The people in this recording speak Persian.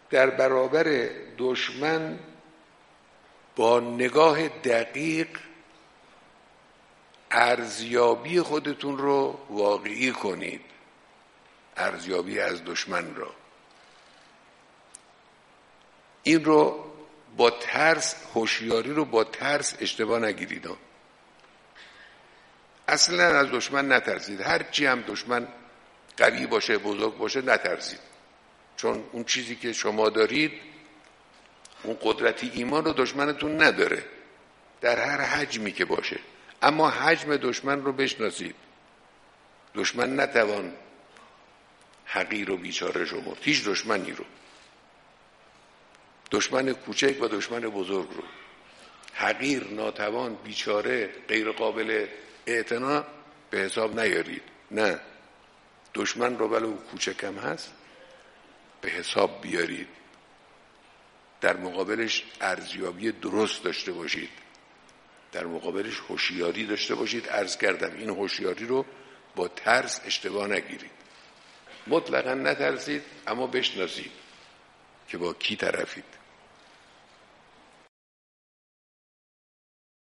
در برابر دشمن با نگاه دقیق ارزیابی خودتون رو واقعی کنید، ارزیابی از دشمن رو. این رو با ترس، هوشیاری رو با ترس اشتباه نگیرید. اصلا از دشمن نترسید، هرچی هم دشمن قوی باشه بزرگ باشه نترسید، چون اون چیزی که شما دارید، اون قدرتی ایمان رو دشمنتون نداره در هر حجمی که باشه. اما حجم دشمن رو بشناسید. دشمن نتوان حقیر و بیچاره شمرد، هیچ دشمنی رو، دشمن کوچک و دشمن بزرگ رو حقیر، ناتوان، بیچاره، غیر قابل اعتنا به حساب نیارید. نه، دشمن رو ولو کوچکم هست به حساب بیارید، در مقابلش ارزیابی درست داشته باشید، در مقابلش هوشیاری داشته باشید. عرض کردم این هوشیاری رو با ترس اشتباه نگیرید. مطلقاً نترسید، اما بشناسید که با کی طرفید.